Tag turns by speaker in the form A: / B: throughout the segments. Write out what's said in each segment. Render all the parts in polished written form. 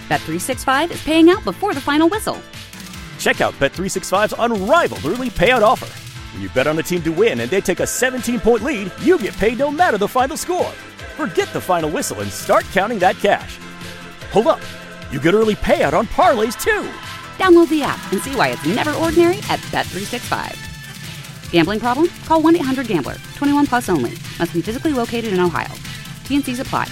A: Bet365 is paying out before the final whistle.
B: Check out Bet365's unrivaled early payout offer. When you bet on a team to win and they take a 17-point lead, you get paid no matter the final score. Forget the final whistle and start counting that cash. Hold up. You get early payout on parlays, too.
A: Download the app and see why it's never ordinary at Bet365. Gambling problem? Call 1-800-GAMBLER. 21 plus only. Must be physically located in Ohio. T&Cs apply.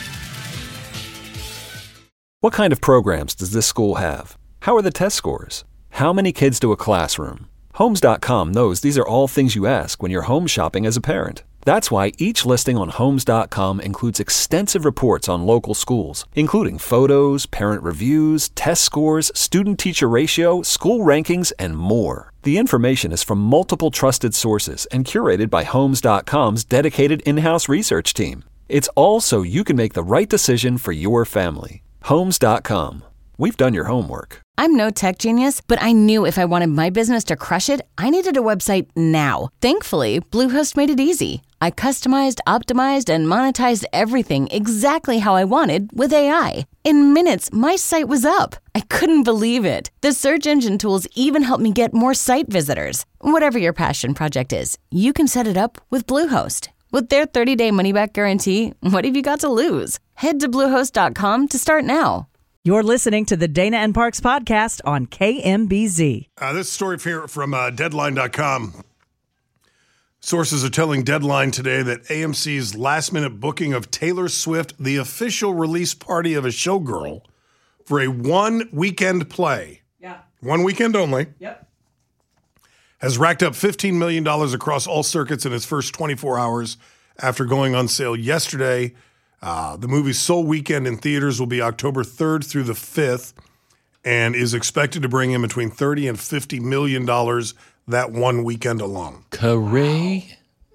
C: What kind of programs does this school have? How are the test scores? How many kids do a classroom? Homes.com knows these are all things you ask when you're home shopping as a parent. That's why each listing on Homes.com includes extensive reports on local schools, including photos, parent reviews, test scores, student-teacher ratio, school rankings, and more. The information is from multiple trusted sources and curated by Homes.com's dedicated in-house research team. It's all so you can make the right decision for your family. Homes.com. We've done your homework.
D: I'm no tech genius, but I knew if I wanted my business to crush it, I needed a website now. Thankfully, Bluehost made it easy. I customized, optimized, and monetized everything exactly how I wanted with AI. In minutes, my site was up. I couldn't believe it. The search engine tools even helped me get more site visitors. Whatever your passion project is, you can set it up with Bluehost. With their 30-day money-back guarantee, what have you got to lose? Head to Bluehost.com to start now.
E: You're listening to the Dana and Parks podcast on KMBZ.
F: This story here from Deadline.com. Sources are telling Deadline today that AMC's last-minute booking of Taylor Swift, the official release party of a showgirl, for a one-weekend play, one weekend only, has racked up $15 million across all circuits in its first 24 hours after going on sale yesterday. The movie's sole weekend in theaters will be October 3rd through the 5th and is expected to bring in between $30 and $50 million that one weekend alone.
G: Crazy.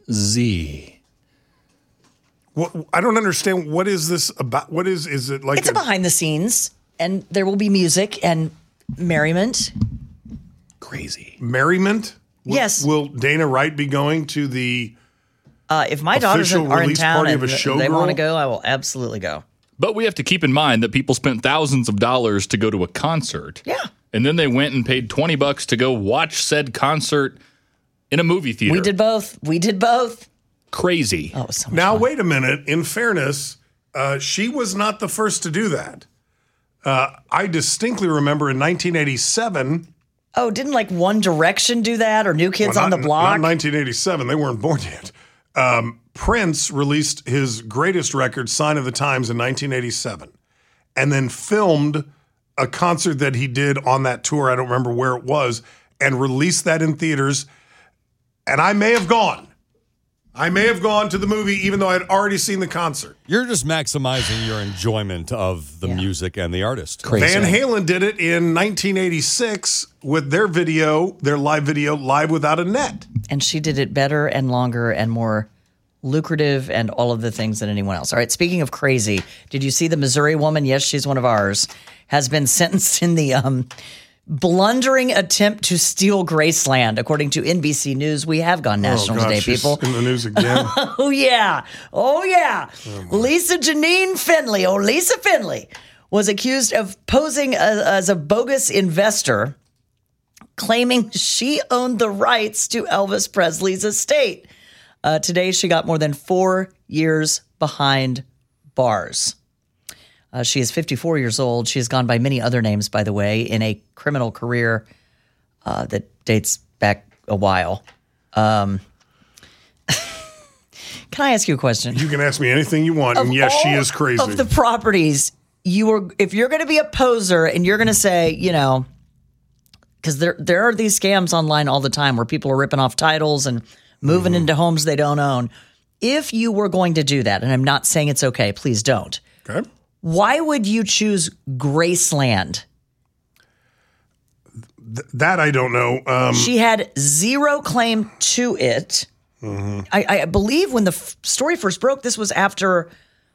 F: What, I don't understand. What is this about? What is it like?
H: It's behind the scenes, and there will be music and merriment.
G: Crazy.
F: Merriment?
H: Yes.
F: Will Dana Wright be going to the
H: if my daughters are in town and they want to go, I will absolutely go.
G: But we have to keep in mind that people spent thousands of dollars to go to a concert.
H: Yeah.
G: And then they went and paid $20 to go watch said concert in a movie theater.
H: We did both.
G: Crazy.
H: Oh, so much
F: now,
H: fun.
F: wait a minute. In fairness, she was not the first to do that. I distinctly remember in 1987.
H: Oh, didn't like One Direction do that or New Kids on the Block?
F: Not 1987. They weren't born yet. Prince released his greatest record, Sign of the Times, in 1987, and then filmed a concert that he did on that tour. I don't remember where it was, and released that in theaters. And I may have gone to the movie even though I had already seen the concert.
I: You're just maximizing your enjoyment of the music and the artist.
G: Crazy.
F: Van Halen did it in 1986 with their live video, Live Without a Net.
H: And she did it better and longer and more lucrative and all of the things than anyone else. All right, speaking of crazy, did you see the Missouri woman? Yes, she's one of ours. Has been sentenced in the blundering attempt to steal Graceland, according to NBC News. We have gone national today, people.
F: In the news again.
H: Oh, yeah. Lisa Janine Finley, Lisa Finley, was accused of posing as a bogus investor, claiming she owned the rights to Elvis Presley's estate. Today, she got more than 4 years behind bars. She is 54 years old. She has gone by many other names, by the way, in a criminal career that dates back a while. Can I ask you a question?
F: You can ask me anything you want, and yes, she is crazy.
H: Of the properties, if you're going to be a poser and you're going to say, because there are these scams online all the time where people are ripping off titles and moving into homes they don't own. If you were going to do that, and I'm not saying it's okay, please don't.
F: Okay.
H: Why would you choose Graceland?
F: That I don't know.
H: She had zero claim to it. Mm-hmm. I believe when the story first broke, this was after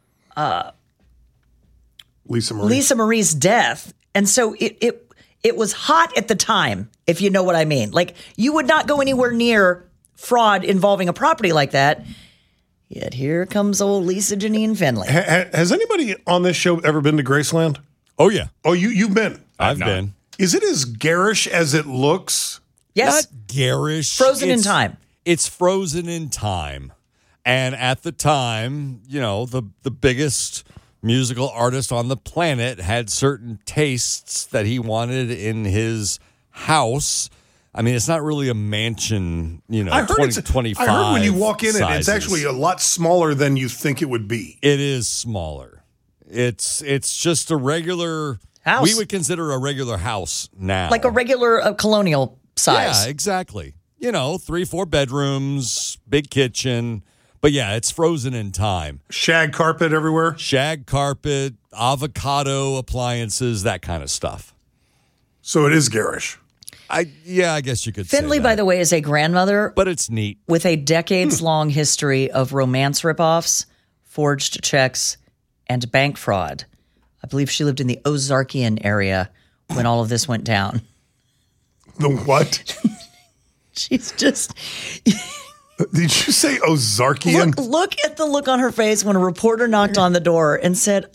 F: Lisa
H: Marie's death. And so it was hot at the time, if you know what I mean. Like, you would not go anywhere near fraud involving a property like that. Yet here comes old Lisa Janine Finley.
F: Has anybody on this show ever been to Graceland?
I: Oh, yeah.
F: Oh, you've been.
I: I've been.
F: Is it as garish as it looks?
H: Yes.
I: Not garish.
H: Frozen in time.
I: It's frozen in time. And at the time, the biggest musical artist on the planet had certain tastes that he wanted in his house. I mean, it's not really a mansion, 2025
F: I heard when you walk in
I: sizes.
F: it's actually a lot smaller than you think it would be.
I: It is smaller. It's just a regular
H: house.
I: We would consider a regular house now.
H: Like a regular colonial size.
I: Yeah, exactly. 3-4 bedrooms, big kitchen. But yeah, it's frozen in time.
F: Shag carpet everywhere?
I: Shag carpet, avocado appliances, that kind of stuff.
F: So it is garish.
I: I guess you could say
H: Finley,
I: that.
H: by the way, is a grandmother.
I: But it's neat.
H: With a decades-long history of romance ripoffs, forged checks, and bank fraud. I believe she lived in the Ozarkian area when all of this went down.
F: The what?
H: She's just...
F: Did you say Ozarkian?
H: Look at the look on her face when a reporter knocked on the door and said,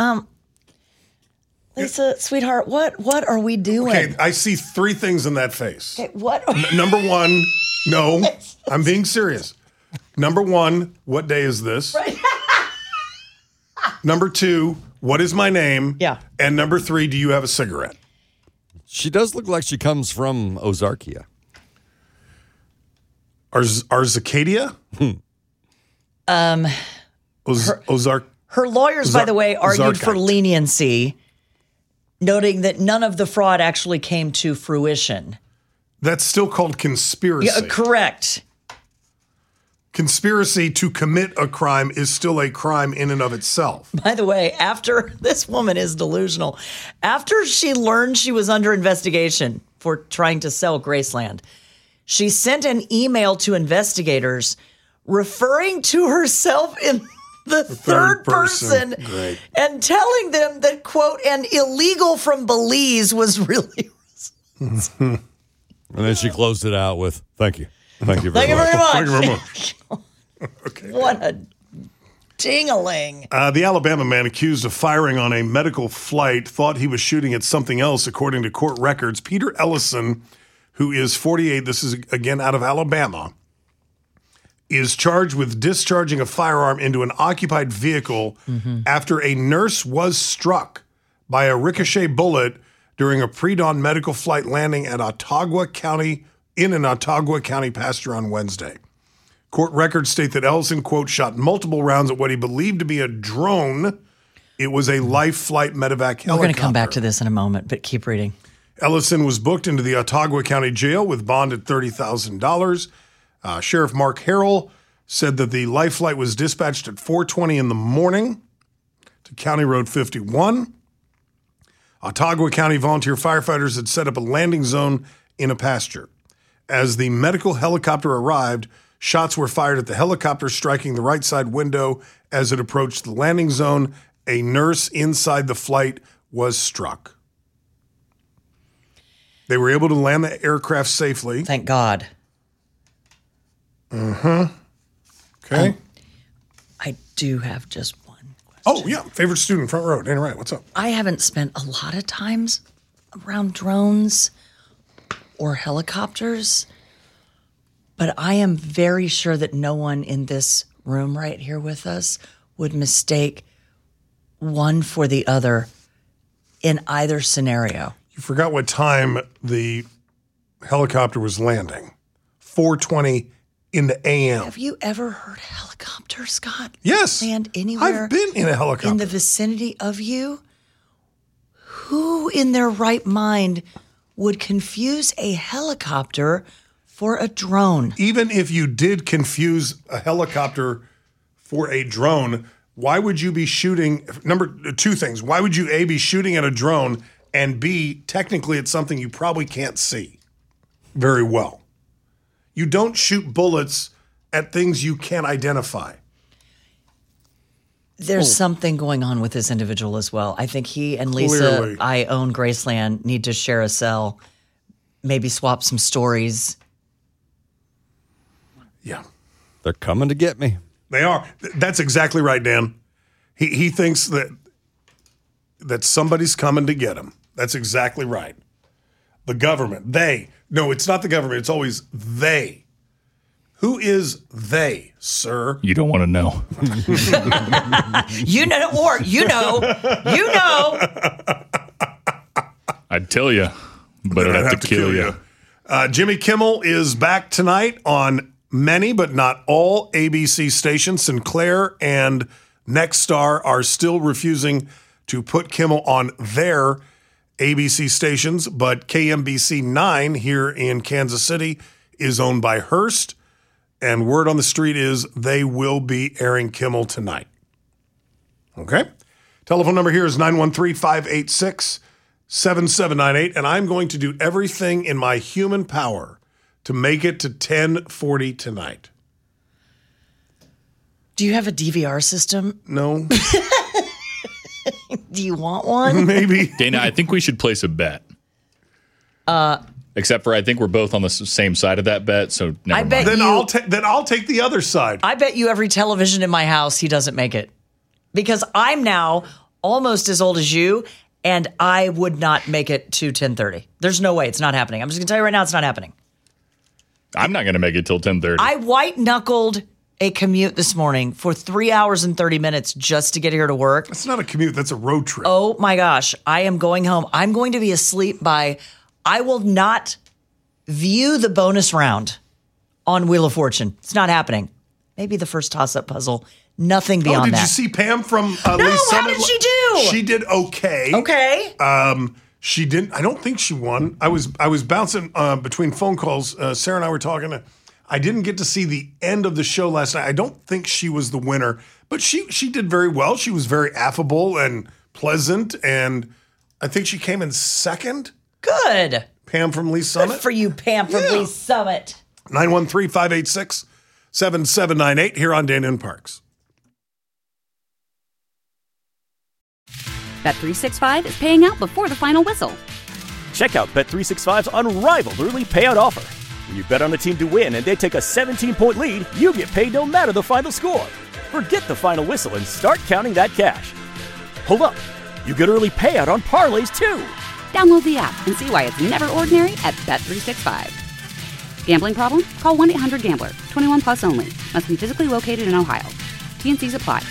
H: Lisa, sweetheart, what are we doing?
F: Okay, I see three things in that face.
H: Okay, what?
F: Number one, no, I'm being serious. Number one, what day is this?
H: Right.
F: Number two, what is my name?
H: Yeah.
F: And number three, do you have a cigarette?
I: She does look like she comes from Ozarkia.
F: Arzacadia? Ozark.
H: Her lawyers, by the way, argued for leniency, noting that none of the fraud actually came to fruition.
F: That's still called conspiracy.
H: Yeah, correct.
F: Conspiracy to commit a crime is still a crime in and of itself.
H: By the way, after this woman is delusional, after she learned she was under investigation for trying to sell Graceland, she sent an email to investigators referring to herself in the third person and telling them that, quote, an illegal from Belize was really...
I: And then she closed it out with, thank you. Thank you very much.
F: Thank you very much. Okay.
H: What a ding-a-ling.
F: The Alabama man accused of firing on a medical flight thought he was shooting at something else, according to court records. Peter Ellison, who is 48, this is again out of Alabama, is charged with discharging a firearm into an occupied vehicle after a nurse was struck by a ricochet bullet during a pre-dawn medical flight landing at Autauga County, in an Autauga County pasture on Wednesday. Court records state that Ellison, quote, shot multiple rounds at what he believed to be a drone. It was a life flight medevac helicopter.
H: We're going to come back to this in a moment, but keep reading.
F: Ellison was booked into the Autauga County Jail with bond at $30,000. Sheriff Mark Harrell said that the life flight was dispatched at 4:20 in the morning to County Road 51. Autauga County volunteer firefighters had set up a landing zone in a pasture. As the medical helicopter arrived, shots were fired at the helicopter, striking the right side window as it approached the landing zone. A nurse inside the flight was struck. They were able to land the aircraft safely.
H: Thank God.
F: Okay.
H: I do have just one question.
F: Oh, yeah. Favorite student, front row. Dana Wright, what's up?
H: I haven't spent a lot of times around drones or helicopters, but I am very sure that no one in this room right here with us would mistake one for the other in either scenario.
F: You forgot what time the helicopter was landing. 4:20 in the a.m.
H: Have you ever heard a helicopter, Scott?
F: Yes.
H: Land anywhere?
F: I've been in a helicopter.
H: In the vicinity of you? Who in their right mind would confuse a helicopter for a drone?
F: Even if you did confuse a helicopter for a drone, why would you be shooting? Two things. Why would you, A, be shooting at a drone, and B, technically it's something you probably can't see very well? You don't shoot bullets at things you can't identify.
H: There's something going on with this individual as well. I think he and Lisa,
F: Clearly.
H: I own Graceland, need to share a cell, maybe swap some stories.
F: Yeah.
I: They're coming to get me.
F: They are. That's exactly right, Dan. He thinks that that somebody's coming to get them. That's exactly right. The government. They. No, it's not the government. It's always they. Who is they, sir?
G: You don't want to know.
H: You know.
G: I'd tell you, but I'd have to kill you.
F: Jimmy Kimmel is back tonight on many, but not all ABC stations. Sinclair and Nexstar are still refusing to put Kimmel on their ABC stations, but KMBC 9 here in Kansas City is owned by Hearst. And word on the street is they will be airing Kimmel tonight. Okay? Telephone number here is 913-586-7798. And I'm going to do everything in my human power to make it to 1040 tonight.
H: Do you have a DVR system?
F: No.
H: Do you want one?
F: Maybe.
G: Dana, I think we should place a bet. Except for I think we're both on the same side of that bet, so never mind.
F: Then I'll take the other side.
H: I bet you every television in my house he doesn't make it. Because I'm now almost as old as you, and I would not make it to 10:30. There's no way. It's not happening. I'm just going to tell you right now, it's not happening.
G: I'm not going to make it till 10:30.
H: I white-knuckled a commute this morning for 3 hours and 30 minutes just to get here to work.
F: That's not a commute. That's a road trip.
H: Oh, my gosh. I am going home. I'm going to be asleep by... I will not view the bonus round on Wheel of Fortune. It's not happening. Maybe the first toss-up puzzle. Nothing beyond that.
F: Did you see Pam from
H: No, how did she do?
F: She did okay.
H: Okay.
F: She didn't. I don't think she won. I was bouncing between phone calls. Sarah and I were talking. I didn't get to see the end of the show last night. I don't think she was the winner, but she did very well. She was very affable and pleasant, and I think she came in second.
H: Good.
F: Pam from Lee Summit.
H: Good for you, Pam from Lee Summit.
F: 913-586-7798 here on Dana and Parks.
A: Bet365 is paying out before the final whistle.
B: Check out Bet365's unrivaled early payout offer. When you bet on a team to win and they take a 17-point lead, you get paid no matter the final score. Forget the final whistle and start counting that cash. Hold up. You get early payout on parlays, too.
A: Download the app and see why it's never ordinary at Bet365. Gambling problem? Call 1-800-GAMBLER. 21 plus only. Must be physically located in Ohio. T&Cs apply.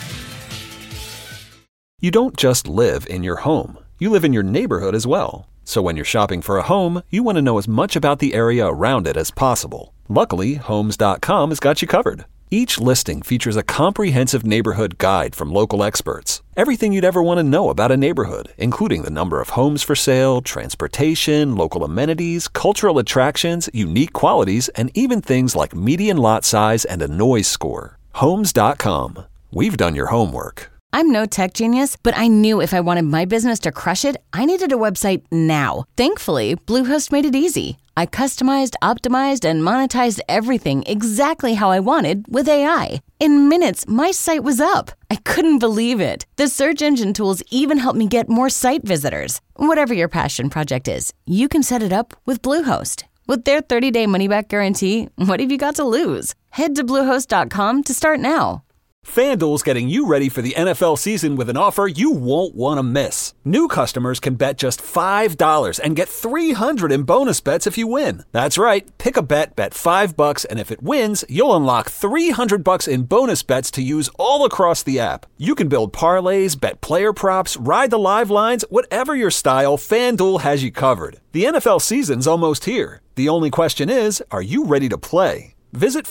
C: You don't just live in your home. You live in your neighborhood as well. So when you're shopping for a home, you want to know as much about the area around it as possible. Luckily, Homes.com has got you covered. Each listing features a comprehensive neighborhood guide from local experts. Everything you'd ever want to know about a neighborhood, including the number of homes for sale, transportation, local amenities, cultural attractions, unique qualities, and even things like median lot size and a noise score. Homes.com. We've done your homework.
D: I'm no tech genius, but I knew if I wanted my business to crush it, I needed a website now. Thankfully, Bluehost made it easy. I customized, optimized, and monetized everything exactly how I wanted with AI. In minutes, my site was up. I couldn't believe it. The search engine tools even helped me get more site visitors. Whatever your passion project is, you can set it up with Bluehost. With their 30-day money-back guarantee, what have you got to lose? Head to Bluehost.com to start now.
C: FanDuel's getting you ready for the NFL season with an offer you won't want to miss. New customers can bet just $5 and get $300 in bonus bets if you win. That's right. Pick a bet $5, and if it wins, you'll unlock $300 in bonus bets to use all across the app. You can build parlays, bet player props, ride the live lines, whatever your style, FanDuel has you covered. The NFL season's almost here. The only question is, are you ready to play? Visit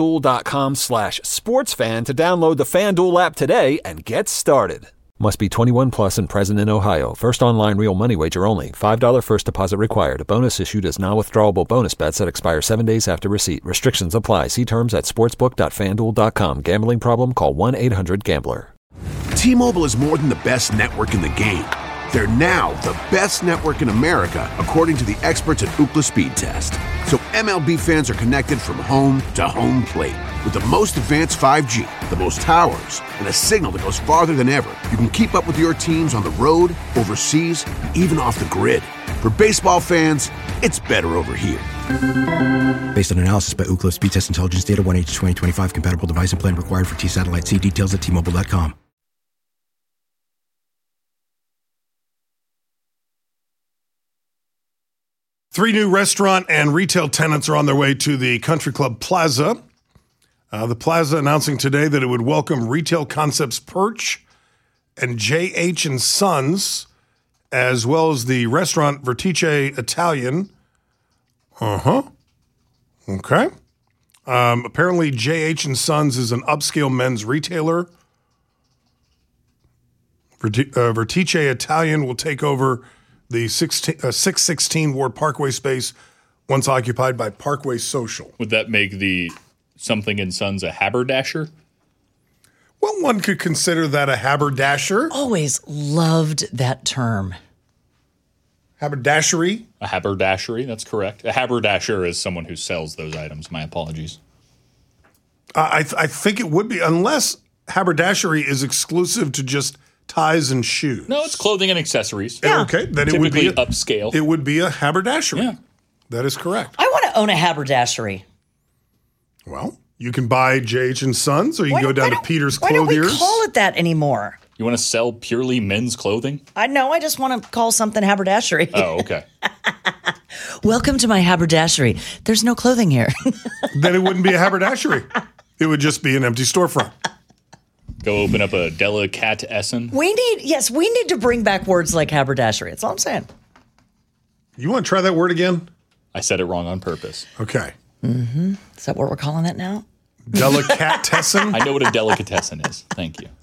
C: FanDuel.com/sportsfan to download the FanDuel app today and get started. Must be 21 plus and present in Ohio. First online real money wager only. $5 first deposit required. Bonus issued as non-withdrawable bonus bets that expire 7 days after receipt. Restrictions apply. See terms at sportsbook.fanduel.com. Gambling problem? Call 1-800-GAMBLER.
J: T-Mobile is more than the best network in the game. They're now the best network in America, according to the experts at Ookla Speed Test. So MLB fans are connected from home to home plate. With the most advanced 5G, the most towers, and a signal that goes farther than ever, you can keep up with your teams on the road, overseas, and even off the grid. For baseball fans, it's better over here.
K: Based on analysis by Ookla Speed Test Intelligence Data, 1H2025 compatible device and plan required for T-Satellite. See details at T-Mobile.com.
F: 3 new restaurant and retail tenants are on their way to the Country Club Plaza. The Plaza announcing today that it would welcome Retail Concepts Perch and J.H. & Sons, as well as the restaurant Vertice Italian. Okay. Apparently, J.H. & Sons is an upscale men's retailer. Vertice Italian will take over the 616 Ward Parkway space once occupied by Parkway Social.
G: Would that make the Something and Sons a haberdasher?
F: Well, one could consider that a haberdasher.
H: Always loved that term.
F: Haberdashery?
G: A haberdashery, that's correct. A haberdasher is someone who sells those items. My apologies.
F: I think it would be, unless haberdashery is exclusive to just ties and shoes.
G: No, it's clothing and accessories.
F: Yeah. Okay, then it would be
G: upscale.
F: It would be a haberdashery.
G: Yeah.
F: That is correct.
H: I want to own a haberdashery.
F: Well, you can buy J.H. & Sons, or you can go down to Peter's
H: Why don't we
F: Clothiers.
H: call it that anymore?
G: You want to sell purely men's clothing?
H: I know. I just want to call something haberdashery.
G: Oh, okay.
H: Welcome to my haberdashery. There's no clothing here.
F: Then it wouldn't be a haberdashery. It would just be an empty storefront.
G: Go open up a delicatessen.
H: We need to bring back words like haberdashery. That's all I'm saying.
F: You want to try that word again?
G: I said it wrong on purpose.
F: Okay.
H: Mm-hmm. Is that what we're calling it now?
F: Delicatessen?
G: I know what a delicatessen is. Thank you.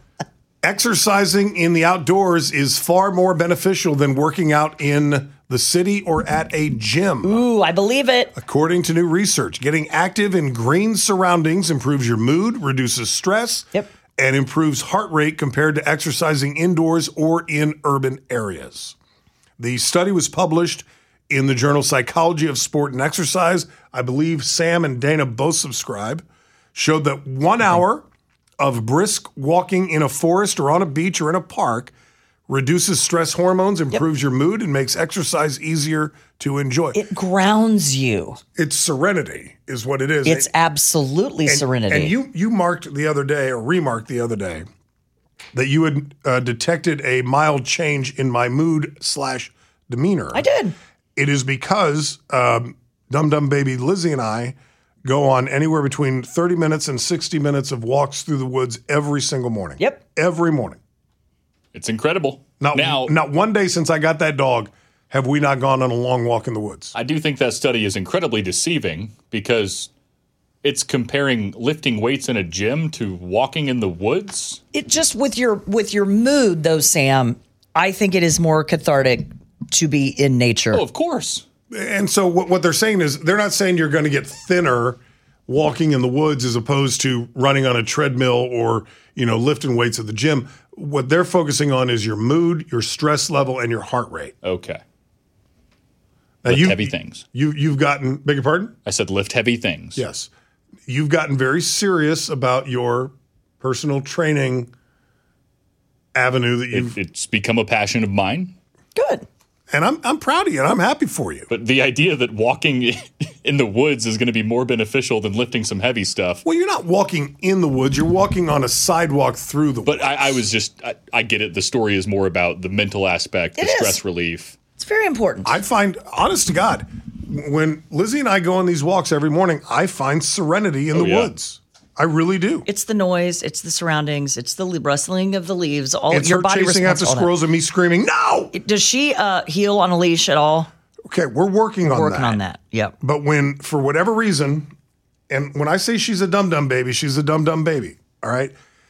F: Exercising in the outdoors is far more beneficial than working out in the city or at a gym.
H: Ooh, I believe it.
F: According to new research, getting active in green surroundings improves your mood, reduces stress, and improves heart rate compared to exercising indoors or in urban areas. The study was published in the journal Psychology of Sport and Exercise. I believe Sam and Dana both subscribe. Showed that 1 hour of brisk walking in a forest or on a beach or in a park reduces stress hormones, improves your mood, and makes exercise easier to enjoy.
H: It grounds you.
F: It's serenity is what it is.
H: It's absolutely serenity.
F: And you marked the other day, or remarked the other day, that you had detected a mild change in my mood / demeanor.
H: I did.
F: It is because Dum Dum Baby Lizzie and I go on anywhere between 30 minutes and 60 minutes of walks through the woods every single morning.
H: Yep.
F: Every morning.
G: It's incredible.
F: Not one day since I got that dog have we not gone on a long walk in the woods.
G: I do think that study is incredibly deceiving because it's comparing lifting weights in a gym to walking in the woods.
H: It just with your mood though, Sam, I think it is more cathartic to be in nature.
G: Oh, of course.
F: And so what they're saying is they're not saying you're going to get thinner walking in the woods as opposed to running on a treadmill or, lifting weights at the gym. What they're focusing on is your mood, your stress level, and your heart rate.
G: Okay.
F: Now
G: lift heavy things.
F: You've gotten, beg your pardon?
G: I said lift heavy things.
F: Yes. You've gotten very serious about your personal training avenue that
G: It's become a passion of mine.
H: Good.
F: And I'm proud of you, and I'm happy for you.
G: But the idea that walking in the woods is going to be more beneficial than lifting some heavy stuff.
F: Well, you're not walking in the woods. You're walking on a sidewalk through the woods.
G: But I get it. The story is more about the mental aspect, the stress relief.
H: It's very important.
F: I find, honest to God, when Lizzie and I go on these walks every morning, I find serenity in the woods. I really do.
H: It's the noise, it's the surroundings, it's the rustling of the leaves.
F: It's
H: your
F: her
H: body
F: chasing after squirrels and me screaming, no!
H: Does she heel on a leash at all?
F: Okay, we're working on that.
H: Working on that, yep.
F: But when, for whatever reason, and when I say she's a dum-dum baby, she's a dum-dum baby, all right?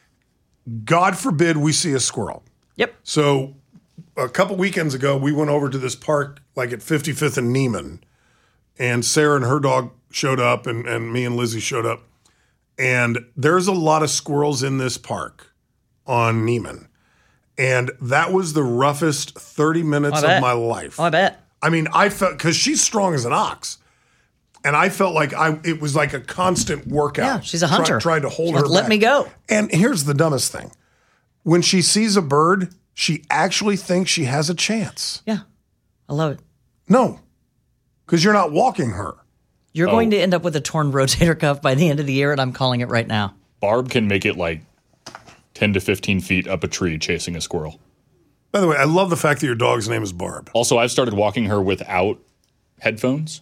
F: God forbid we see a squirrel.
H: Yep.
F: So a couple weekends ago, we went over to this park like at 55th and Neiman, and Sarah and her dog showed up, and me and Lizzie showed up. And there's a lot of squirrels in this park on Neiman. And that was the roughest 30 minutes of my life.
H: I bet.
F: I mean, I felt, because she's strong as an ox. And I felt like it was like a constant workout.
H: Yeah, she's a hunter.
F: Trying to hold her back.
H: Let me go.
F: And here's the dumbest thing. When she sees a bird, she actually thinks she has a chance.
H: Yeah, I love it.
F: No, because you're not walking her.
H: You're going to end up with a torn rotator cuff by the end of the year, and I'm calling it right now.
G: Barb can make it like 10 to 15 feet up a tree chasing a squirrel.
F: By the way, I love the fact that your dog's name is Barb.
G: Also, I've started walking her without headphones.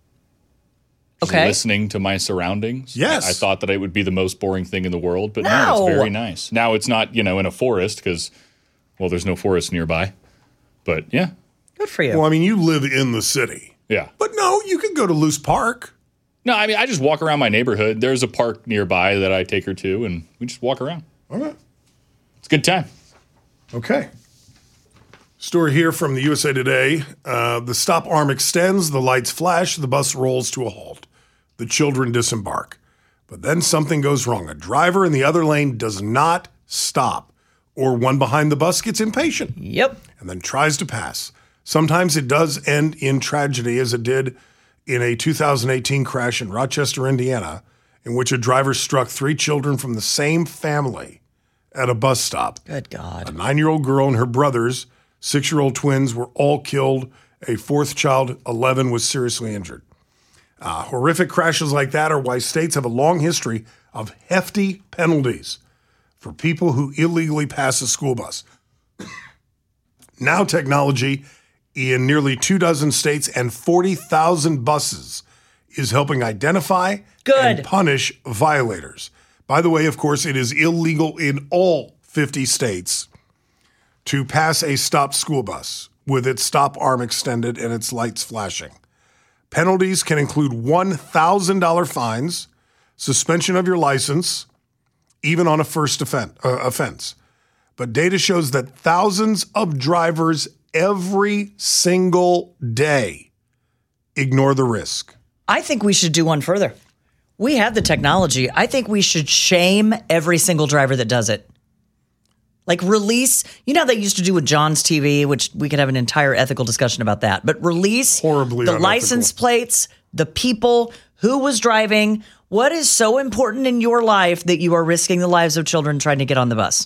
G: Just
H: Okay.
G: listening to my surroundings.
F: Yes.
G: I thought that it would be the most boring thing in the world, but no, it's very nice. Now it's not, in a forest because, well, there's no forest nearby. But yeah.
H: Good for you.
F: Well, I mean, you live in the city.
G: Yeah.
F: But no, you could go to Loose Park.
G: No, I mean, I just walk around my neighborhood. There's a park nearby that I take her to, and we just walk around.
F: Okay.
G: It's a good time.
F: Okay. Story here from the USA Today. The stop arm extends, the lights flash, the bus rolls to a halt. The children disembark. But then something goes wrong. A driver in the other lane does not stop, or one behind the bus gets impatient.
H: Yep.
F: And then tries to pass. Sometimes it does end in tragedy, as it did in a 2018 crash in Rochester, Indiana, in which a driver struck 3 children from the same family at a bus stop.
H: Good God.
F: A 9-year-old girl and her brothers, 6-year-old twins, were all killed. A 4th child, 11, was seriously injured. Horrific crashes like that are why states have a long history of hefty penalties for people who illegally pass a school bus. Now technology in nearly 24 states and 40,000 buses is helping identify and punish violators. By the way, of course, it is illegal in all 50 states to pass a stopped school bus with its stop arm extended and its lights flashing. Penalties can include $1,000 fines, suspension of your license, even on a first offense. But data shows that thousands of drivers every single day ignore the risk.
H: I think we should do one further. We have the technology. I think we should shame every single driver that does it. Like release, how they used to do with John's TV, which we could have an entire ethical discussion about that, but release
F: Horribly
H: the
F: unethical.
H: license plates, the people, who was driving, what is so important in your life that you are risking the lives of children trying to get on the bus?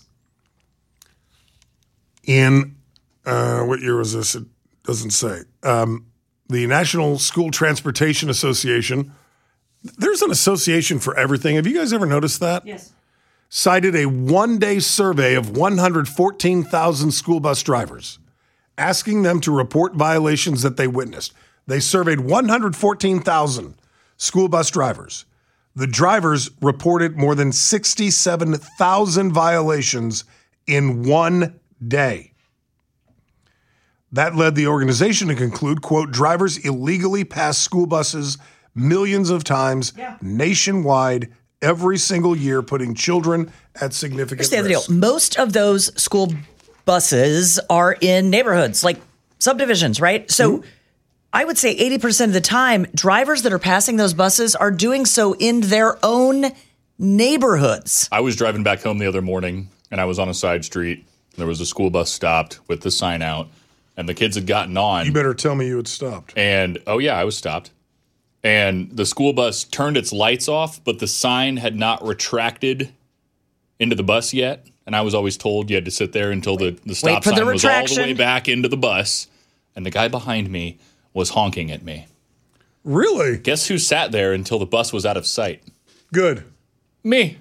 F: In, what year was this? It doesn't say. The National School Transportation Association, there's an association for everything. Have you guys ever noticed that?
H: Yes.
F: Cited a one-day survey of 114,000 school bus drivers, asking them to report violations that they witnessed. They surveyed 114,000 school bus drivers. The drivers reported more than 67,000 violations in one day. That led the organization to conclude, quote, drivers illegally pass school buses millions of times nationwide every single year, putting children at significant
H: Here's the
F: risk.
H: other deal. Most of those school buses are in neighborhoods, like subdivisions, right? So I would say 80% of the time, drivers that are passing those buses are doing so in their own neighborhoods.
G: I was driving back home the other morning, and I was on a side street. There was a school bus stopped with the sign out, and the kids had gotten on.
F: You better tell me you had stopped.
G: And, oh, yeah, I was stopped. And the school bus turned its lights off, but the sign had not retracted into the bus yet. And I was always told you had to sit there until the stop sign was all the way back into the bus. And the guy behind me was honking at me.
F: Really?
G: Guess who sat there until the bus was out of sight?
F: Good.
G: Me.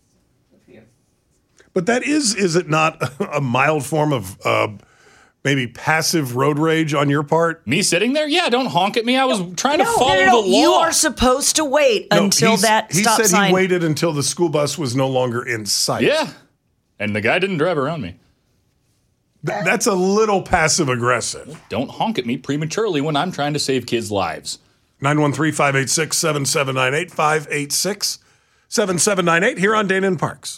F: But that is it not a mild form of maybe passive road rage on your part?
G: Me sitting there? Yeah, don't honk at me. I was trying to follow the law.
H: You are supposed to wait until that stop
F: He said
H: sign.
F: he waited until the school bus was no longer in sight.
G: Yeah. And the guy didn't drive around me.
F: That's a little passive aggressive.
G: Don't honk at me prematurely when I'm trying to save kids' lives.
F: 913-586-7798, 586-7798 here on Dana and Parks.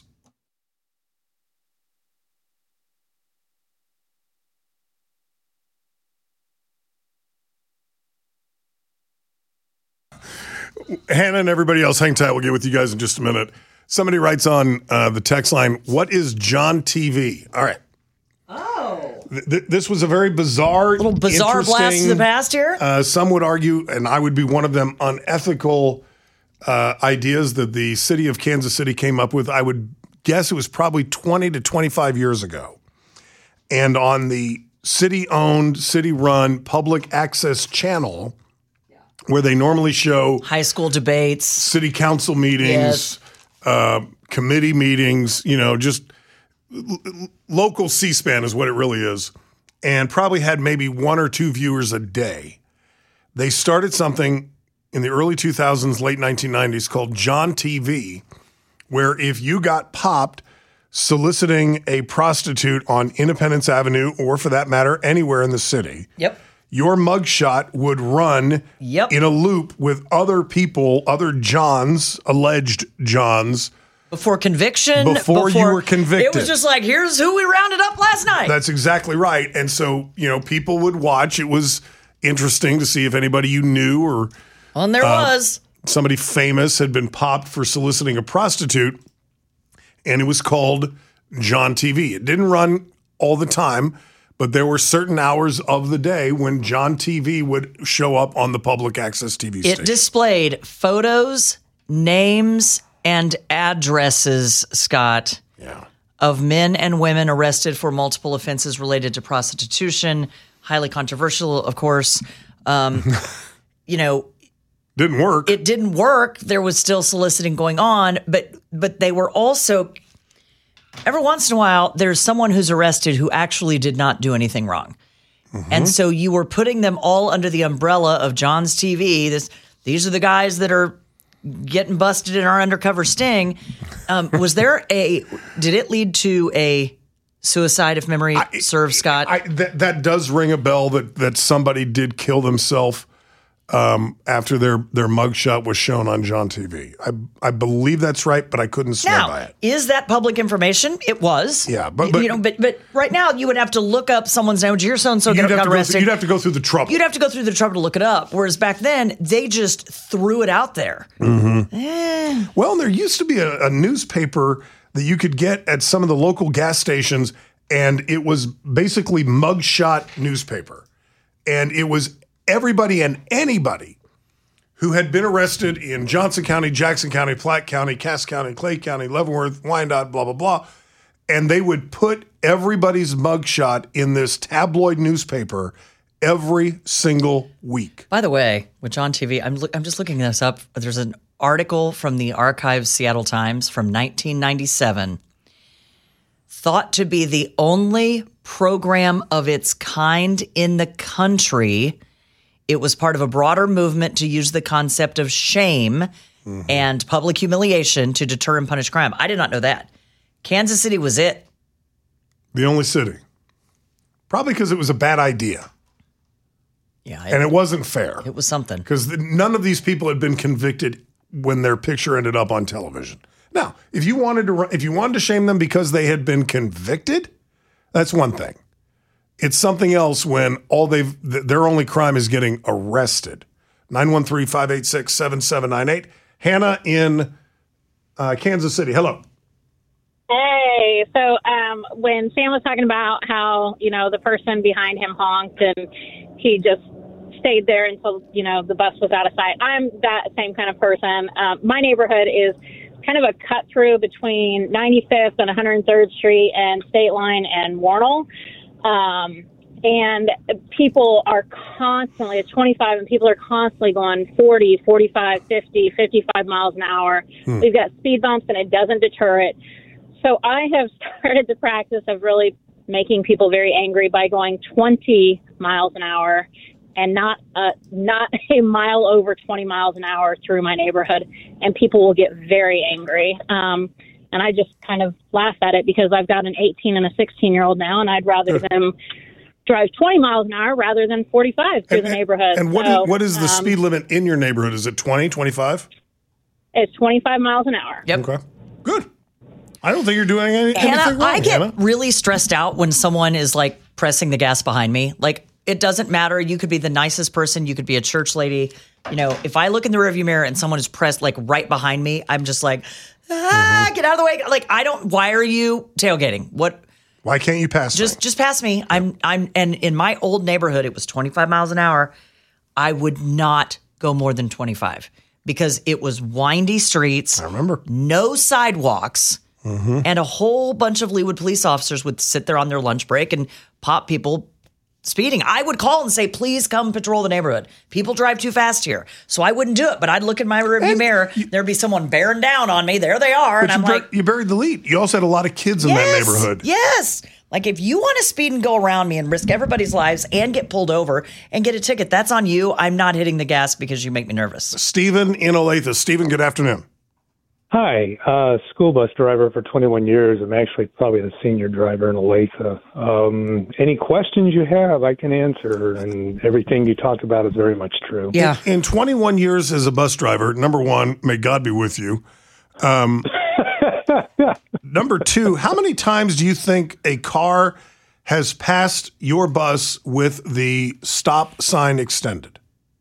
F: Hannah and everybody else, hang tight. We'll get with you guys in just a minute. Somebody writes on the text line, what is John TV? All right.
H: Oh.
F: This was a very bizarre,
H: little bizarre blast to the past here.
F: Some would argue, and I would be one of them, unethical ideas that the city of Kansas City came up with. I would guess it was probably 20 to 25 years ago. And on the city-owned, city-run public access channel, where they normally show
H: high school debates,
F: city council meetings, committee meetings, just local C-SPAN is what it really is, and probably had maybe 1 or 2 viewers a day. they started something in the early 2000s, late 1990s called John TV, where if you got popped soliciting a prostitute on Independence Avenue, or for that matter, anywhere in the city, your mugshot would run in a loop with other people, other Johns, alleged Johns.
H: Before conviction.
F: Before you were convicted.
H: It was just like, here's who we rounded up last night.
F: That's exactly right. And so, people would watch. It was interesting to see if anybody you knew or
H: there was
F: somebody famous had been popped for soliciting a prostitute. And it was called John TV. It didn't run all the time, but there were certain hours of the day when John TV would show up on the public access TV station.
H: It displayed photos, names, and addresses, Scott, of men and women arrested for multiple offenses related to prostitution. Highly controversial, of course.
F: Didn't work.
H: It didn't work. There was still soliciting going on, but they were also, every once in a while, there's someone who's arrested who actually did not do anything wrong. Mm-hmm. And so you were putting them all under the umbrella of John's TV. These are the guys that are getting busted in our undercover sting. Did it lead to a suicide, if memory serves, Scott?
F: That does ring a bell that somebody did kill themselves after their mugshot was shown on John TV. I believe that's right, but I couldn't swear by it.
H: Is that public information? It was.
F: Yeah, but
H: right now you would have to look up someone's name. Dear so-and-so got arrested.
F: You'd have to go through the trouble.
H: You'd have to go through the trouble to look it up. Whereas back then, they just threw it out there.
F: Mm-hmm. Well, there used to be a newspaper that you could get at some of the local gas stations, and it was basically mugshot newspaper. And it was everybody and anybody who had been arrested in Johnson County, Jackson County, Platte County, Cass County, Clay County, Leavenworth, Wyandotte, blah, blah, blah. And they would put everybody's mugshot in this tabloid newspaper every single week.
H: By the way, with John TV, I'm just looking this up. There's an article from the Archives Seattle Times from 1997, thought to be the only program of its kind in the country. It was part of a broader movement to use the concept of shame and public humiliation to deter and punish crime. I did not know that. Kansas City was it.
F: The only city. Probably because it was a bad idea.
H: Yeah.
F: And it wasn't fair.
H: It was something.
F: Because none of these people had been convicted when their picture ended up on television. Now, if you wanted to shame them because they had been convicted, that's one thing. It's something else when their only crime is getting arrested. 913-586-7798. Hannah in Kansas City. Hello.
L: Hey. So when Sam was talking about how, the person behind him honked and he just stayed there until, the bus was out of sight. I'm that same kind of person. My neighborhood is kind of a cut through between 95th and 103rd Street and State Line and Warnell. And people are constantly, it's 25, and people are constantly going 40, 45, 50, 55 miles an hour. We've got speed bumps, and it doesn't deter it. So I have started the practice of really making people very angry by going 20 miles an hour and not a mile over 20 miles an hour through my neighborhood, and people will get very angry. And I just kind of laugh at it because I've got an 18 and a 16-year-old now, and I'd rather them drive 20 miles an hour rather than 45 through the neighborhood.
F: And what is the speed limit in your neighborhood? Is it 20, 25?
L: It's 25 miles an hour.
H: Yep.
F: Okay. Good. I don't think you're doing anything wrong,
H: I get really stressed out when someone is like pressing the gas behind me. Like, it doesn't matter. You could be the nicest person. You could be a church lady. If I look in the rearview mirror and someone is pressed like right behind me, I'm just like, get out of the way. Like, why are you tailgating?
F: Why can't you pass me?
H: Just pass me. And in my old neighborhood, it was 25 miles an hour. I would not go more than 25 because it was windy streets.
F: I remember.
H: No sidewalks. And a whole bunch of Leawood police officers would sit there on their lunch break and pop people speeding. I would call and say, please come patrol the neighborhood. People drive too fast here. So I wouldn't do it, but I'd look in my rearview mirror. There'd be someone bearing down on me. There they are. And I'm like,
F: you buried the lead. You also had a lot of kids in that neighborhood.
H: Yes. Like, if you want to speed and go around me and risk everybody's lives and get pulled over and get a ticket, that's on you. I'm not hitting the gas because you make me nervous.
F: Stephen in Olathe. Stephen, good afternoon.
M: Hi, school bus driver for 21 years. I'm actually probably the senior driver in Olathe. Any questions you have, I can answer, and everything you talked about is very much true.
H: Yeah.
F: In 21 years as a bus driver, number one, may God be with you. Number two, how many times do you think a car has passed your bus with the stop sign extended?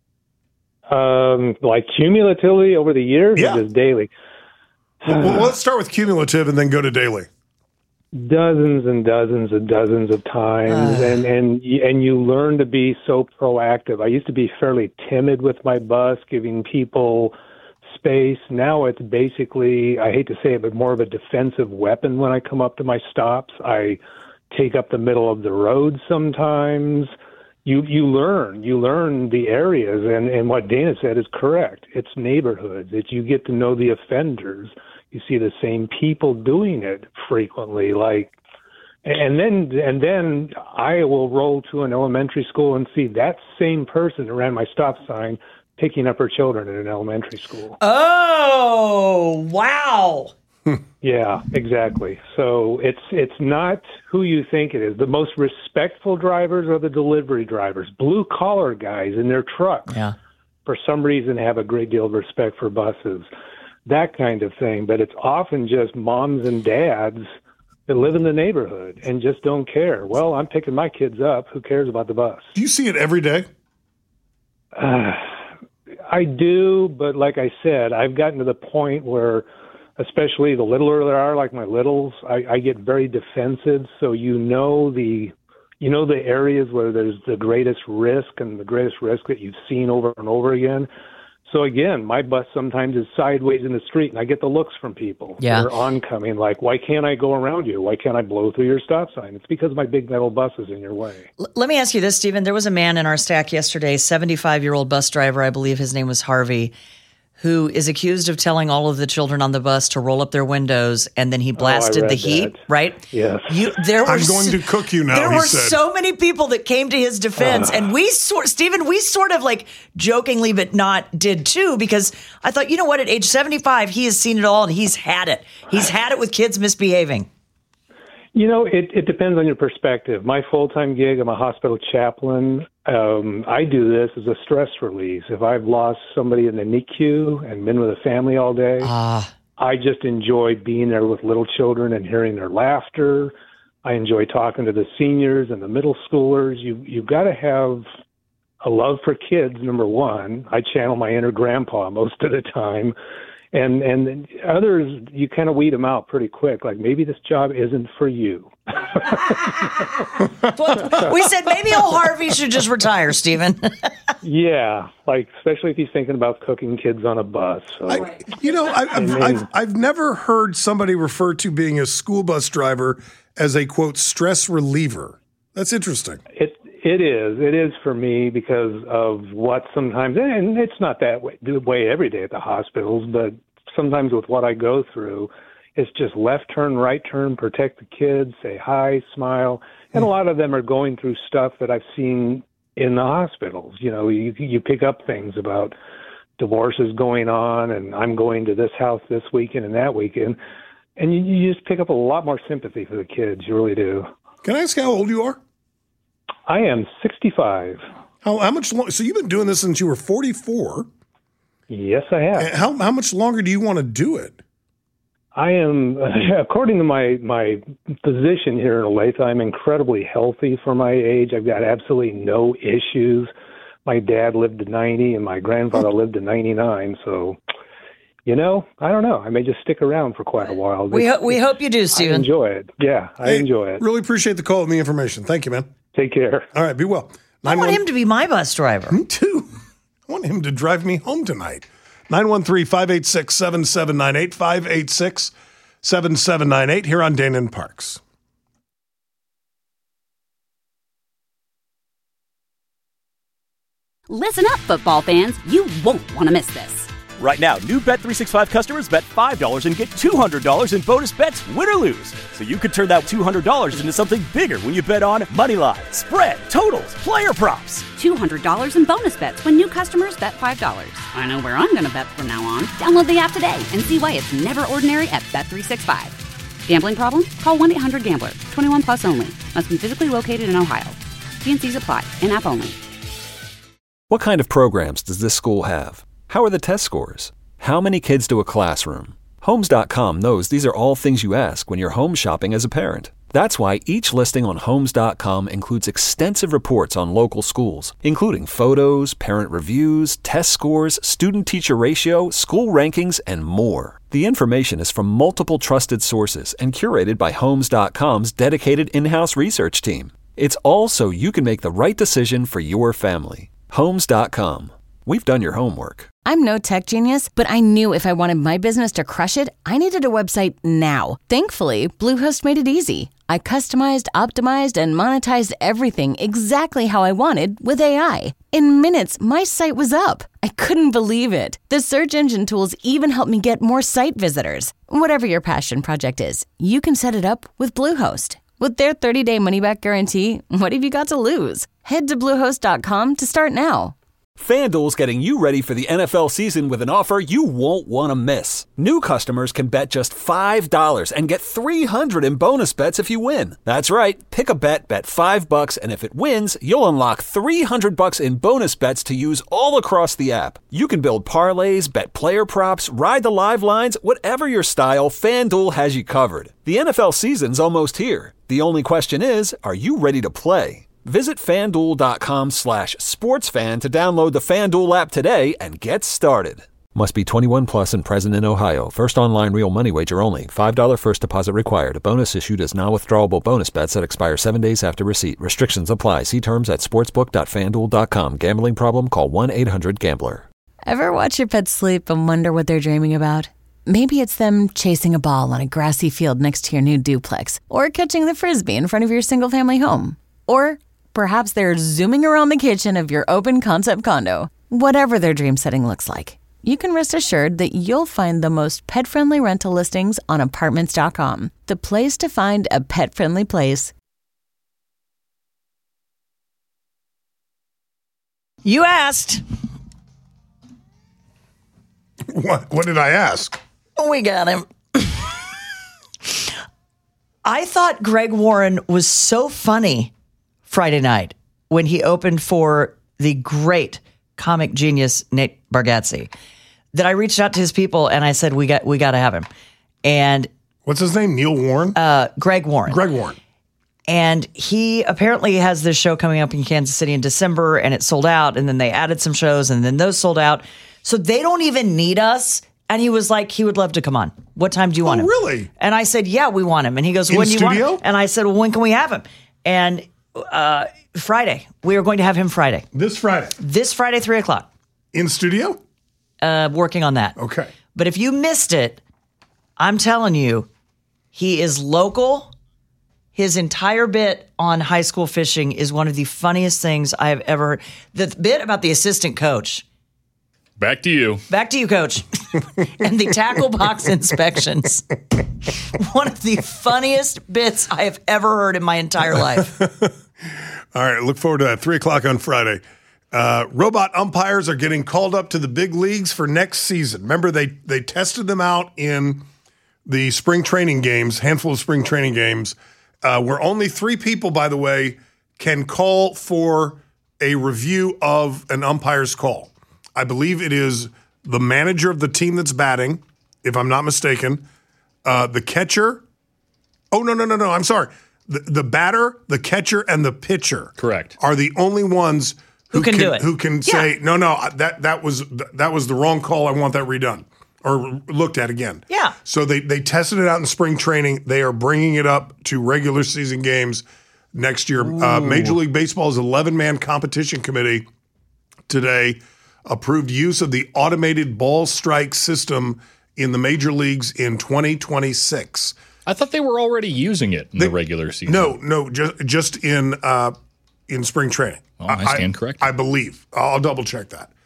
M: Like cumulatively over the years or just daily?
F: Well, let's start with cumulative and then go to daily.
M: Dozens and dozens and dozens of times, and you learn to be so proactive. I used to be fairly timid with my bus, giving people space. Now it's basically, I hate to say it, but more of a defensive weapon when I come up to my stops. I take up the middle of the road sometimes. You learn the areas, and what Dana said is correct. It's neighborhoods. You get to know the offenders. You see the same people doing it frequently, and then I will roll to an elementary school and see that same person who ran my stop sign picking up her children in an elementary school.
H: Oh, wow.
M: Yeah, exactly. So it's not who you think it is. The most respectful drivers are the delivery drivers, blue collar guys in their trucks.
H: Yeah.
M: For some reason, have a great deal of respect for buses, that kind of thing. But it's often just moms and dads that live in the neighborhood and just don't care. Well, I'm picking my kids up. Who cares about the bus?
F: Do you see it every day?
M: I do, but like I said, I've gotten to the point where, especially the littler they are, like my littles, I get very defensive. So you know the areas where there's the greatest risk and the greatest risk that you've seen over and over again. So again, my bus sometimes is sideways in the street, and I get the looks from people.
H: Yeah.
M: They're oncoming, like, why can't I go around you? Why can't I blow through your stop sign? It's because my big metal bus is in your way.
H: Let me ask you this, Stephen. There was a man in our stack yesterday, 75-year-old bus driver, I believe his name was Harvey, who is accused of telling all of the children on the bus to roll up their windows, and then he blasted the heat,
M: that.
H: right?
M: Yes.
F: I'm going to cook you now,
H: There
F: he
H: were
F: said.
H: so many people that came to his defense, and we sort of like jokingly but not did too, because I thought, you know what, at age 75, he has seen it all, and he's had it. He's had it with kids misbehaving.
M: You know, it depends on your perspective. My full-time gig, I'm a hospital chaplain. I do this as a stress release. If I've lost somebody in the NICU and been with a family all day, I just enjoy being there with little children and hearing their laughter. I enjoy talking to the seniors and the middle schoolers. You've got to have a love for kids, number one. I channel my inner grandpa most of the time. And others, you kind of weed them out pretty quick. Like, maybe this job isn't for you.
H: We said maybe old Harvey should just retire, Stephen.
M: Yeah, like especially if he's thinking about cooking kids on a bus. So.
F: I've never heard somebody refer to being a school bus driver as a, quote, stress reliever. That's interesting.
M: It is for me because of what sometimes, and it's not that way every day at the hospitals, but sometimes with what I go through, it's just left turn, right turn, protect the kids, say hi, smile. And a lot of them are going through stuff that I've seen in the hospitals. You know, you pick up things about divorces going on, and I'm going to this house this weekend and that weekend. And you just pick up a lot more sympathy for the kids. You really do.
F: Can I ask how old you are?
M: I am 65.
F: How much longer? So you've been doing this since you were 44.
M: Yes, I have.
F: How much longer do you want to do it?
M: I am, according to my physician here in Olathe, I'm incredibly healthy for my age. I've got absolutely no issues. My dad lived to 90 and my grandfather lived to 99. So, you know, I don't know. I may just stick around for quite a while.
H: We hope you do, Stephen.
M: I enjoy it. Yeah, I enjoy it.
F: Really appreciate the call and the information. Thank you, man.
M: Take care.
F: All right, be well.
H: I want him to be my bus driver.
F: Me too. I want him to drive me home tonight. 913-586-7798, 586-7798 here on Dana and Parks.
A: Listen up, football fans. You won't want to miss this.
B: Right now, new Bet365 customers bet $5 and get $200 in bonus bets, win or lose. So you could turn that $200 into something bigger when you bet on Moneyline, spread, totals, player props.
A: $200 in bonus bets when new customers bet $5. I know where I'm going to bet from now on. Download the app today and see why it's never ordinary at Bet365. Gambling problem? Call 1-800-GAMBLER. 21 plus only. Must be physically located in Ohio. T&Cs apply. In-app only.
C: What kind of programs does this school have? How are the test scores? How many kids do a classroom? Homes.com knows these are all things you ask when you're home shopping as a parent. That's why each listing on Homes.com includes extensive reports on local schools, including photos, parent reviews, test scores, student-teacher ratio, school rankings, and more. The information is from multiple trusted sources and curated by Homes.com's dedicated in-house research team. It's all so you can make the right decision for your family. Homes.com. We've done your homework.
D: I'm no tech genius, but I knew if I wanted my business to crush it, I needed a website now. Thankfully, Bluehost made it easy. I customized, optimized, and monetized everything exactly how I wanted with AI. In minutes, my site was up. I couldn't believe it. The search engine tools even helped me get more site visitors. Whatever your passion project is, you can set it up with Bluehost. With their 30-day money-back guarantee, what have you got to lose? Head to Bluehost.com to start now.
C: FanDuel's getting you ready for the NFL season with an offer you won't want to miss. New customers can bet just $5 and get $300 in bonus bets if you win. That's right. Pick a bet $5, and if it wins, you'll unlock $300 in bonus bets to use all across the app. You can build parlays, bet player props, ride the live lines, whatever your style, FanDuel has you covered. The NFL season's almost here. The only question is, are you ready to play? Visit FanDuel.com/sportsfan to download the FanDuel app today and get started. Must be 21 plus and present in Ohio. First online real money wager only. $5 first deposit required. A bonus issued as non-withdrawable bonus bets that expire 7 days after receipt. Restrictions apply. See terms at sportsbook.fanduel.com. Gambling problem? Call 1-800-GAMBLER.
D: Ever watch your pets sleep and wonder what they're dreaming about? Maybe it's them chasing a ball on a grassy field next to your new duplex, or catching the Frisbee in front of your single-family home. Or perhaps they're zooming around the kitchen of your open-concept condo. Whatever their dream setting looks like, you can rest assured that you'll find the most pet-friendly rental listings on Apartments.com, the place to find a pet-friendly place.
H: You asked.
F: What did I ask?
H: We got him. I thought Greg Warren was so funny Friday night when he opened for the great comic genius Nate Bargatze that I reached out to his people and I said, we got to have him. And
F: what's his name? Neil Warren?
H: Greg Warren.
F: Greg Warren.
H: And he apparently has this show coming up in Kansas City in December, and it sold out. And then they added some shows, and then those sold out. So they don't even need us. And he was like, he would love to come on. What time do you want him?
F: Really?
H: And I said, yeah, we want him. And he goes,
F: in
H: when do you want
F: studio?
H: him? And I said, well, when can we have him? And Friday. We are going to have him Friday.
F: This Friday?
H: This Friday, 3 o'clock.
F: In studio?
H: Working on that.
F: Okay.
H: But if you missed it, I'm telling you, he is local. His entire bit on high school fishing is one of the funniest things I have ever heard. The bit about the assistant coach.
G: Back to you.
H: Back to you, coach. And the tackle box inspections. One of the funniest bits I have ever heard in my entire life.
F: All right, look forward to that. 3 o'clock on Friday. Robot umpires are getting called up to the big leagues for next season. Remember, they tested them out in the spring training games, handful of spring training games, where only 3 people, by the way, can call for a review of an umpire's call. I believe it is the manager of the team that's batting, if I'm not mistaken, the catcher. Oh, no. I'm sorry. The batter, the catcher, and the pitcher.
G: Correct.
F: Are the only ones who
H: can do it.
F: Who can say, no, that was the wrong call. I want that redone or looked at again.
H: Yeah.
F: So they tested it out in spring training. They are bringing it up to regular season games next year. Major League Baseball's 11-man competition committee today approved use of the automated ball strike system in the major leagues in 2026.
G: I thought they were already using it in the regular season.
F: No, just in spring training.
G: Oh, I stand corrected.
F: I believe. I'll double check that.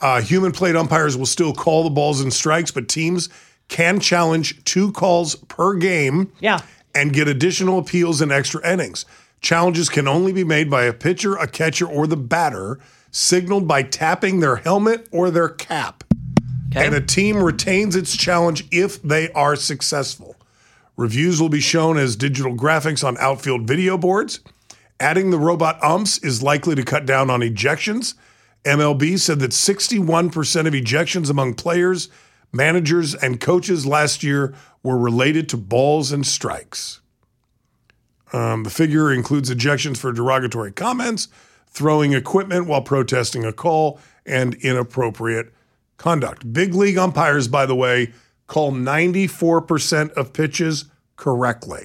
F: Human plate umpires will still call the balls and strikes, but teams can challenge 2 calls per game and get additional appeals in extra innings. Challenges can only be made by a pitcher, a catcher, or the batter, signaled by tapping their helmet or their cap. Okay. And a team retains its challenge if they are successful. Reviews will be shown as digital graphics on outfield video boards. Adding the robot umps is likely to cut down on ejections. MLB said that 61% of ejections among players, managers, and coaches last year were related to balls and strikes. The figure includes ejections for derogatory comments, throwing equipment while protesting a call, and inappropriate conduct. Big league umpires, by the way, call 94% of pitches correctly.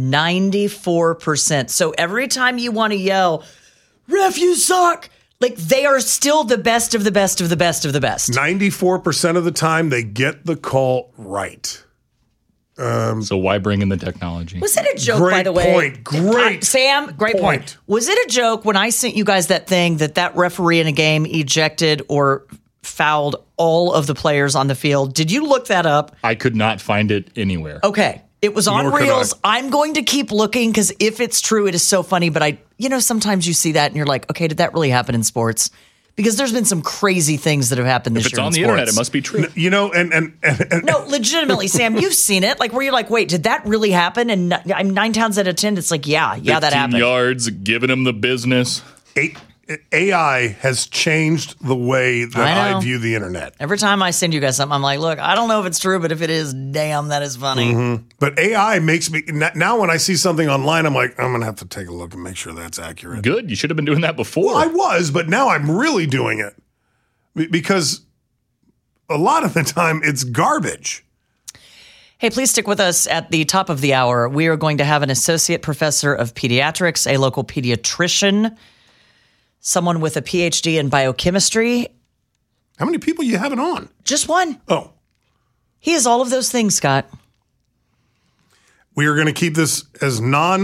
H: 94%. So every time you want to yell, "Ref, you suck," like they are still the best of the best of the best of the best.
F: 94% of the time they get the call right.
G: So why bring in the technology?
H: Was it a joke, by the way?
F: Great
H: Sam, great point. Was it a joke when I sent you guys that thing that referee in a game ejected or fouled all of the players on the field? Did you look that up?
G: I could not find it anywhere.
H: Okay. It was on Reels. I'm going to keep looking because if it's true, it is so funny. But sometimes you see that and you're like, okay, did that really happen in sports? Because there's been some crazy things that have happened this year.
G: If it's on the internet, it must be true.
H: No, legitimately, Sam, you've seen it. Like where you're like, wait, did that really happen? And 9 times out of 10, it's like, yeah, that happened.
G: 15 yards, giving them the business.
F: AI has changed the way that I view the internet.
H: Every time I send you guys something, I'm like, look, I don't know if it's true, but if it is, damn, that is funny.
F: Mm-hmm. But AI makes me, now when I see something online, I'm like, I'm going to have to take a look and make sure that's accurate.
G: Good. You should have been doing that before.
F: Well, I was, but now I'm really doing it because a lot of the time it's garbage.
H: Hey, please stick with us at the top of the hour. We are going to have an associate professor of pediatrics, a local pediatrician, someone with a PhD in biochemistry.
F: How many people you having on?
H: Just one.
F: Oh.
H: He is all of those things, Scott.
F: We are going to keep this as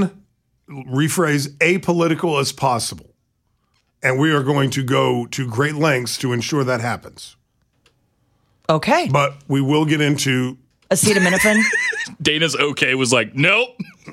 F: apolitical as possible. And we are going to go to great lengths to ensure that happens.
H: Okay.
F: But we will get into
H: acetaminophen.
G: Dana's okay was like, nope.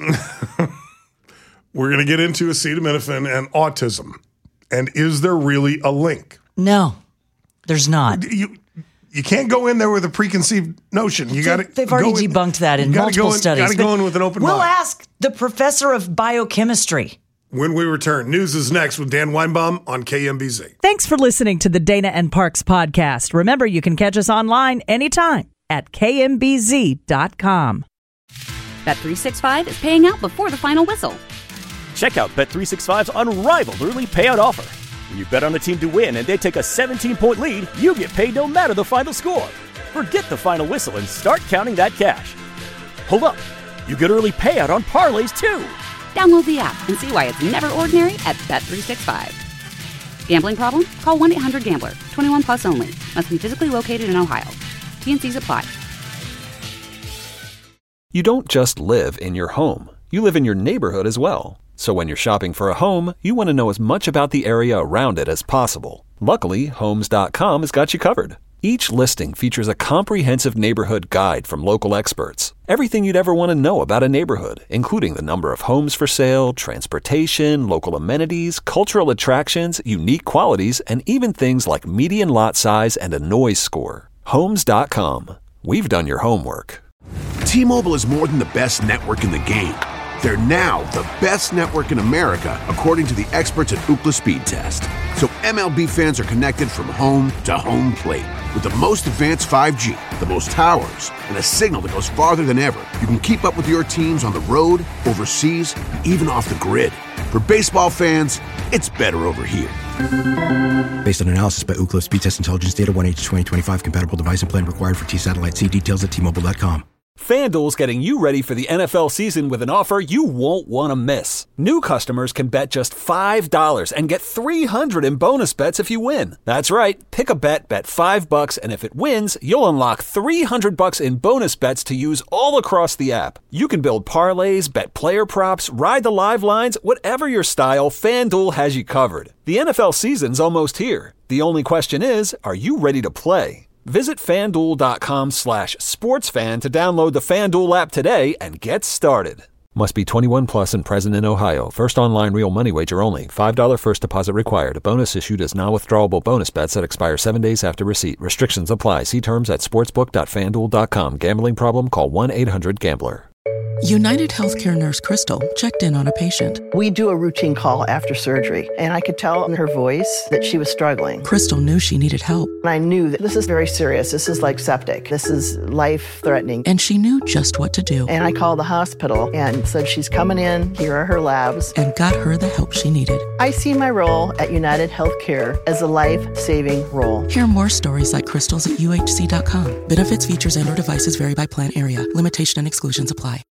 F: We're going to get into acetaminophen and autism. And is there really a link?
H: No, there's not.
F: You can't go in there with a preconceived notion. You got to.
H: They've already debunked that in multiple studies.
F: Got to go in with an open mind.
H: We'll ask the professor of biochemistry.
F: When we return, news is next with Dan Weinbaum on KMBZ.
E: Thanks for listening to the Dana and Parks podcast. Remember, you can catch us online anytime at kmbz.com.
A: Bet365 is paying out before the final whistle.
B: Check out Bet365's unrivaled early payout offer. When you bet on a team to win and they take a 17-point lead, you get paid no matter the final score. Forget the final whistle and start counting that cash. Hold up. You get early payout on parlays, too.
A: Download the app and see why it's never ordinary at Bet365. Gambling problem? Call 1-800-GAMBLER. 21 plus only. Must be physically located in Ohio. T&Cs apply.
C: You don't just live in your home. You live in your neighborhood as well. So when you're shopping for a home, you want to know as much about the area around it as possible. Luckily, Homes.com has got you covered. Each listing features a comprehensive neighborhood guide from local experts. Everything you'd ever want to know about a neighborhood, including the number of homes for sale, transportation, local amenities, cultural attractions, unique qualities, and even things like median lot size and a noise score. Homes.com. We've done your homework.
J: T-Mobile is more than the best network in the game. They're now the best network in America, according to the experts at Ookla Speed Test. So MLB fans are connected from home to home plate with the most advanced 5G, the most towers, and a signal that goes farther than ever. You can keep up with your teams on the road, overseas, and even off the grid. For baseball fans, it's better over here.
K: Based on analysis by Ookla Speed Test Intelligence Data, 1H2025 compatible device and plan required for T-Satellite. See details at T-Mobile.com.
C: FanDuel's getting you ready for the NFL season with an offer you won't want to miss. New customers can bet just $5 and get $300 in bonus bets if you win. That's right. Pick a bet $5, and if it wins, you'll unlock $300 in bonus bets to use all across the app. You can build parlays, bet player props, ride the live lines, whatever your style, FanDuel has you covered. The NFL season's almost here. The only question is, are you ready to play? Visit FanDuel.com/sportsfan to download the FanDuel app today and get started. Must be 21 plus and present in Ohio. First online real money wager only. $5 first deposit required. Bonus issued as non-withdrawable bonus bets that expire 7 days after receipt. Restrictions apply. See terms at sportsbook.fanduel.com. Gambling problem? Call 1-800-GAMBLER.
N: United Healthcare nurse Crystal checked in on a patient.
O: We do a routine call after surgery, and I could tell in her voice that she was struggling.
N: Crystal knew she needed help.
O: And I knew that this is very serious. This is like septic. This is life-threatening.
N: And she knew just what to do.
O: And I called the hospital and said, she's coming in. Here are her labs.
N: And got her the help she needed.
O: I see my role at United Healthcare as a life-saving role.
N: Hear more stories like Crystal's at UHC.com. Benefits, features, and/or devices vary by plan area. Limitation and exclusions apply.